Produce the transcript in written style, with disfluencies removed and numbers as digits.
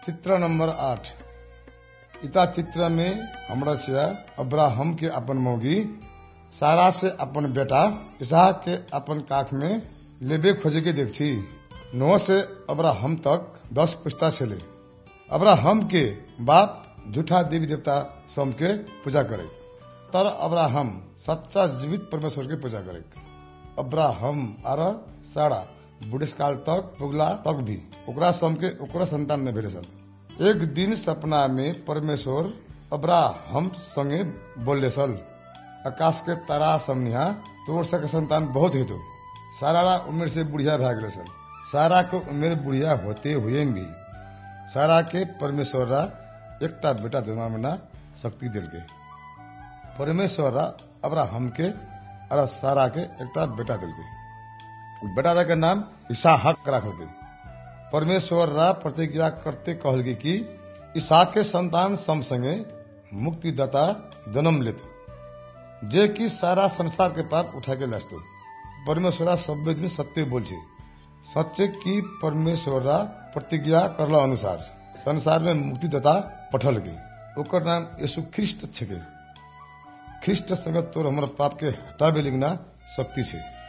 चित्र नंबर 8। इता चित्र में हमरा से अब्राहम के अपन मौगी सारा से अपन बेटा इसहाक के अपन काख में लेबे खोजे के देख छी। नोह से अब्राहम तक 10 पुस्ता छे। अब्राहम के बाप झूठा देवी देवता सम के पूजा करे, तर अब्राहम सच्चा जीवित परमेश्वर के पूजा करे। अब्राहम आर सारा बुढ़ेस काल तक पुगला तक भी ओकरा सम के ओकरा संतान न भेले सन। एक दिन सपना में परमेश्वर अब्राहम संगे बोले सल, आकाश के तारा समनिहा तोर सके संतान बहुत हेतु। सारा उम्र से बुढ़िया भाग गए सन। सारा को उम्र बुढ़िया होते हुए भी सारा के परमेश्वर एकटा बेटा जन्माना शक्ति दिल के। परमेश्वर अब्राहम के और सारा के एकटा बेटा दिल के। बेटा के नाम इसहाक रखल गई। परमेश्वर प्रतिज्ञा करते कहल गई कि इसहाक के संतान सम संगे मुक्तिदाता जन्म लेतो, जे कि सारा संसार के पाप उठा के लास्तो। परमेश्वर सब दिन सत्य बोल छे, सच्चे की परमेश्वर प्रतिज्ञा करला अनुसार संसार में मुक्तिदाता पठल गई। ओकर नाम यीशु ख्रिस्ट छे। ख्रिस्ट संगे तोर हमर पाप के हटावे लिगना शक्ति छे।